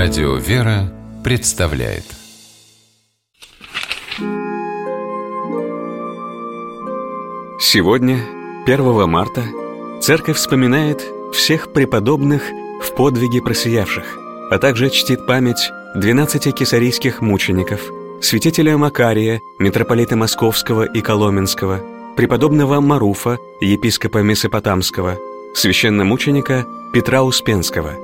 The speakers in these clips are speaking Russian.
Радио «Вера» представляет. Сегодня, 1 марта, Церковь вспоминает всех преподобных в подвиге просиявших, а также чтит память 12 кесарийских мучеников, святителя Макария, митрополита Московского и Коломенского, преподобного Маруфа, епископа Месопотамского, священномученика Петра Успенского.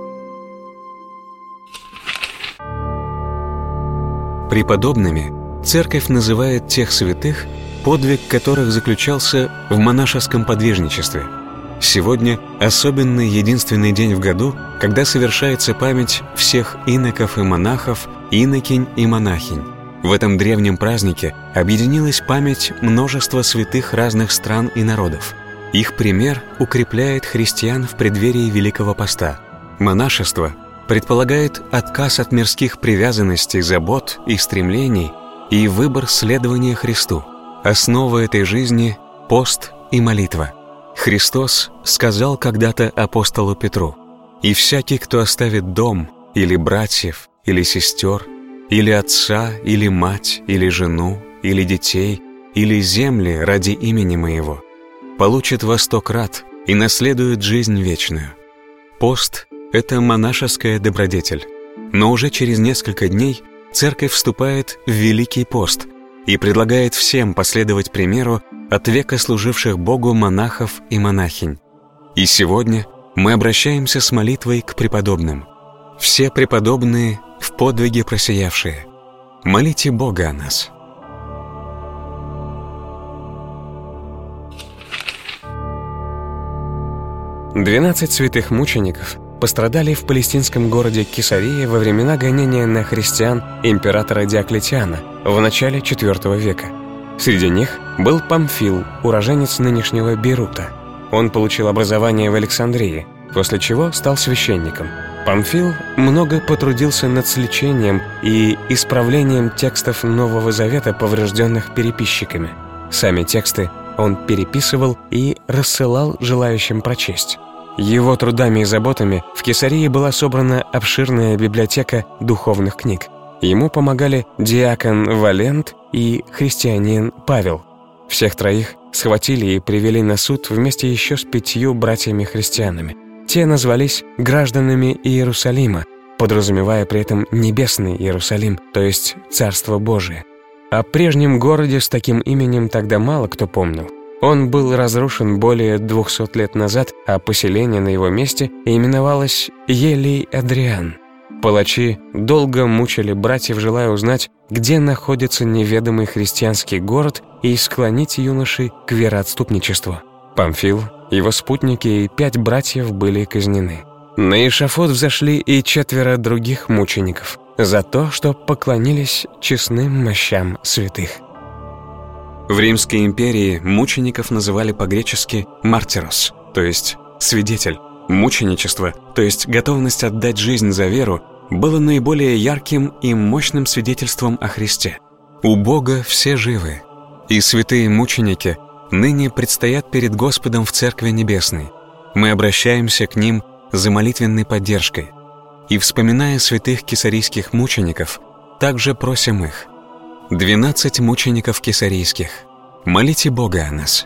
Преподобными Церковь называет тех святых, подвиг которых заключался в монашеском подвижничестве. Сегодня особенный единственный день в году, когда совершается память всех иноков и монахов, инокинь и монахинь. В этом древнем празднике объединилась память множества святых разных стран и народов. Их пример укрепляет христиан в преддверии Великого Поста. Монашество предполагает отказ от мирских привязанностей, забот и стремлений и выбор следования Христу. Основа этой жизни – пост и молитва. Христос сказал когда-то апостолу Петру: «И всякий, кто оставит дом, или братьев, или сестер, или отца, или мать, или жену, или детей, или земли ради имени Моего, получит во 100 крат и наследует жизнь вечную». Пост – это монашеская добродетель. Но уже через несколько дней Церковь вступает в Великий пост и предлагает всем последовать примеру от века служивших Богу монахов и монахинь. И сегодня мы обращаемся с молитвой к преподобным. Все преподобные в подвиге просиявшие, молите Бога о нас. «12 святых мучеников пострадали в палестинском городе Кесария во времена гонения на христиан императора Диоклетиана в начале IV века. Среди них был Памфил, уроженец нынешнего Бейрута. Он получил образование в Александрии, после чего стал священником. Памфил много потрудился над сличением и исправлением текстов Нового Завета, поврежденных переписчиками. Сами тексты он переписывал и рассылал желающим прочесть. Его трудами и заботами в Кесарии была собрана обширная библиотека духовных книг. Ему помогали диакон Валент и христианин Павел. Всех троих схватили и привели на суд вместе еще с 5 братьями-христианами. Те назвались гражданами Иерусалима, подразумевая при этом небесный Иерусалим, то есть Царство Божие. О прежнем городе с таким именем тогда мало кто помнил. Он был разрушен более 200 лет назад, а поселение на его месте именовалось Елей-Адриан. Палачи долго мучили братьев, желая узнать, где находится неведомый христианский город, и склонить юношей к вероотступничеству. Памфил, его спутники и 5 братьев были казнены. На эшафот взошли и 4 других мучеников за то, что поклонились честным мощам святых. В Римской империи мучеников называли по-гречески «мартирос», то есть «свидетель». Мученичество, то есть готовность отдать жизнь за веру, было наиболее ярким и мощным свидетельством о Христе. У Бога все живы, и святые мученики ныне предстоят перед Господом в Церкви Небесной. Мы обращаемся к ним за молитвенной поддержкой. И, вспоминая святых кесарийских мучеников, также просим их: 12 мучеников кесарийских, молите Бога о нас.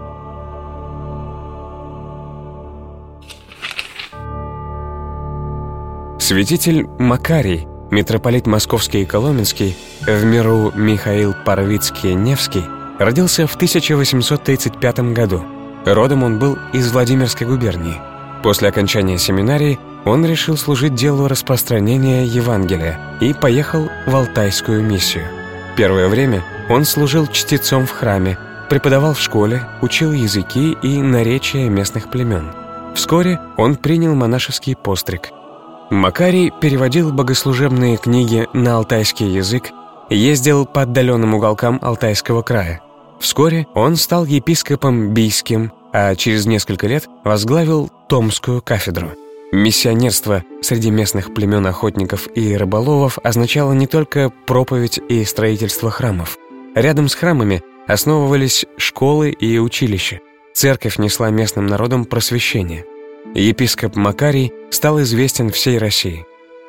Святитель Макарий, митрополит Московский и Коломенский, в миру Михаил Парвицкий-Невский, родился в 1835 году. Родом он был из Владимирской губернии. После окончания семинарии он решил служить делу распространения Евангелия и поехал в Алтайскую миссию. Первое время он служил чтецом в храме, преподавал в школе, учил языки и наречия местных племен. Вскоре он принял монашеский постриг. Макарий переводил богослужебные книги на алтайский язык, ездил по отдаленным уголкам Алтайского края. Вскоре он стал епископом Бийским, а через несколько лет возглавил Томскую кафедру. Миссионерство среди местных племен охотников и рыболовов означало не только проповедь и строительство храмов. Рядом с храмами основывались школы и училища. Церковь несла местным народам просвещение. Епископ Макарий стал известен всей России.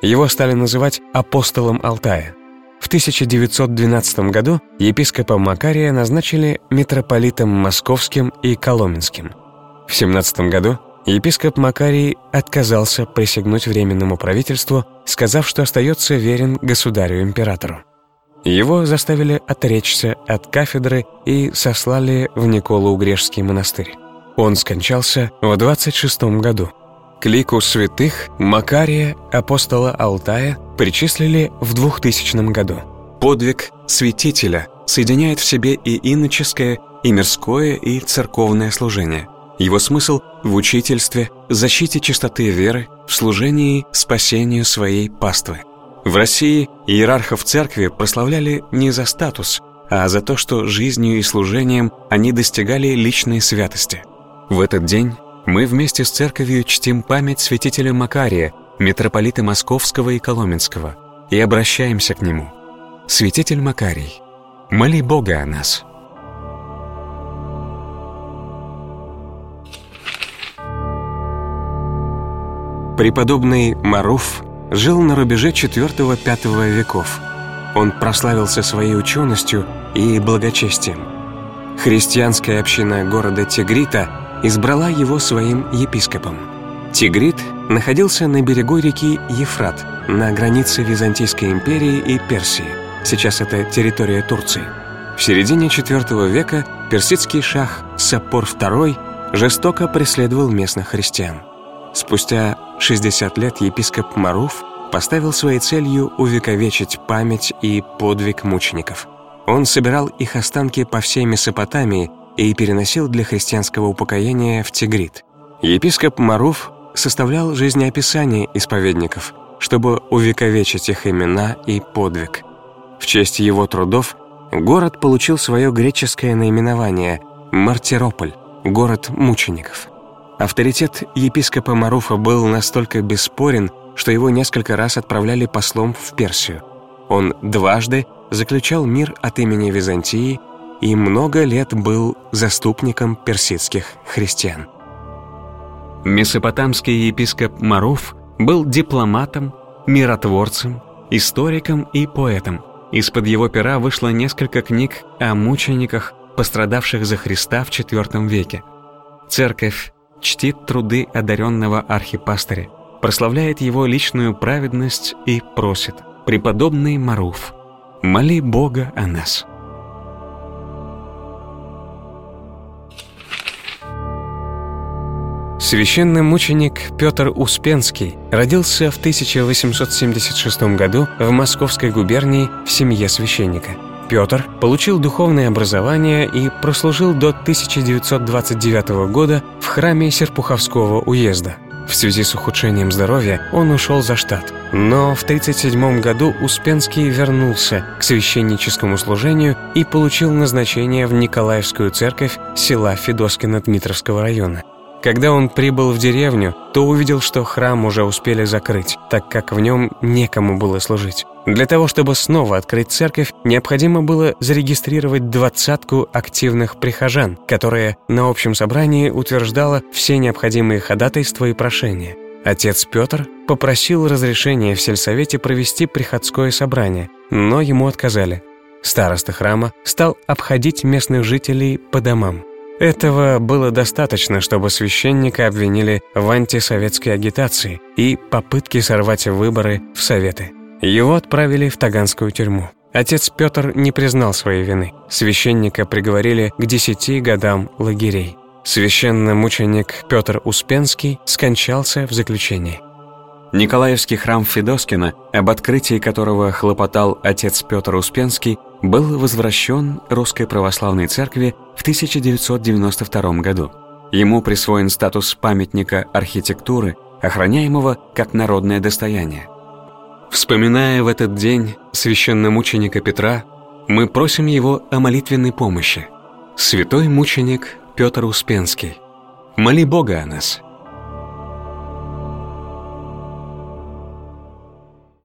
Его стали называть апостолом Алтая. В 1912 году епископа Макария назначили митрополитом Московским и Коломенским. В 1917 году епископ Макарий отказался присягнуть Временному правительству, сказав, что остается верен государю-императору. Его заставили отречься от кафедры и сослали в Николо-Угрешский монастырь. Он скончался в 26 году. К лику святых Макария, апостола Алтая, причислили в 2000 году. Подвиг святителя соединяет в себе и иноческое, и мирское, и церковное служение. Его смысл в учительстве, защите чистоты веры, в служении спасению своей паствы. В России иерархов церкви прославляли не за статус, а за то, что жизнью и служением они достигали личной святости. В этот день мы вместе с церковью чтим память святителя Макария, митрополита Московского и Коломенского, и обращаемся к нему. Святитель Макарий, моли Бога о нас. Преподобный Маруф жил на рубеже IV-V веков. Он прославился своей ученостью и благочестием. Христианская община города Тигрита избрала его своим епископом. Тигрит находился на берегу реки Ефрат, на границе Византийской империи и Персии. Сейчас это территория Турции. В середине IV века персидский шах Сапор II жестоко преследовал местных христиан. Спустя 60 лет епископ Маруф поставил своей целью увековечить память и подвиг мучеников. Он собирал их останки по всей Месопотамии и переносил для христианского упокоения в Тигрит. Епископ Маруф составлял жизнеописание исповедников, чтобы увековечить их имена и подвиг. В честь его трудов город получил свое греческое наименование Мартирополь, город мучеников. Авторитет епископа Маруфа был настолько бесспорен, что его несколько раз отправляли послом в Персию. Он дважды заключал мир от имени Византии и много лет был заступником персидских христиан. Месопотамский епископ Маруф был дипломатом, миротворцем, историком и поэтом. Из-под его пера вышло несколько книг о мучениках, пострадавших за Христа в IV веке. Церковь чтит труды одаренного архипастыря, прославляет его личную праведность и просит: «Преподобный Маруф, моли Бога о нас». Священномученик Петр Успенский родился в 1876 году в Московской губернии в семье священника. Петр получил духовное образование и прослужил до 1929 года в храме Серпуховского уезда. В связи с ухудшением здоровья он ушел за штат. Но в 1937 году Успенский вернулся к священническому служению и получил назначение в Николаевскую церковь села Федоскино Дмитровского района. Когда он прибыл в деревню, то увидел, что храм уже успели закрыть, так как в нем некому было служить. Для того, чтобы снова открыть церковь, необходимо было зарегистрировать 20 активных прихожан, которые на общем собрании утверждала все необходимые ходатайства и прошения. Отец Петр попросил разрешения в сельсовете провести приходское собрание, но ему отказали. Староста храма стал обходить местных жителей по домам. Этого было достаточно, чтобы священника обвинили в антисоветской агитации и попытке сорвать выборы в советы. Его отправили в Таганскую тюрьму. Отец Петр не признал своей вины. Священника приговорили к 10 годам лагерей. Священномученик Петр Успенский скончался в заключении. Николаевский храм Федоскино, об открытии которого хлопотал отец Петр Успенский, был возвращен Русской Православной Церкви в 1992 году. Ему присвоен статус памятника архитектуры, охраняемого как народное достояние. Вспоминая в этот день священномученика Петра, мы просим его о молитвенной помощи. Святой мученик Петр Успенский, моли Бога о нас.